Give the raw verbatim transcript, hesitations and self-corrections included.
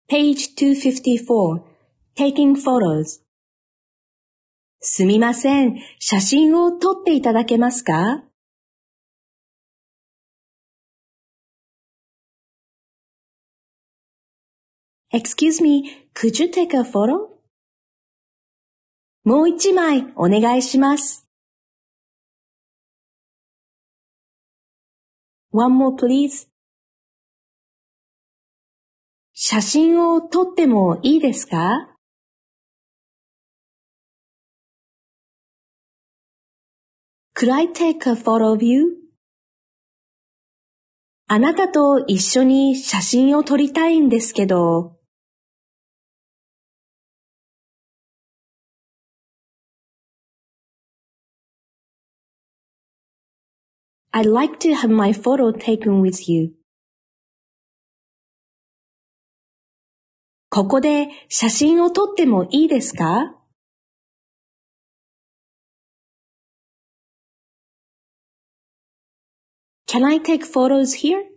Page two fifty-four, Taking Photos すみません、写真を撮っていただけますか？ Excuse me, could you take a photo? もう一枚お願いします。One more please. 写真を撮ってもいいですか？ Could I take a photo of you? あなたと一緒に写真を撮りたいんですけど。I'd like to have my photo taken with you. ここで写真を撮ってもいいですか？ Can I take photos here?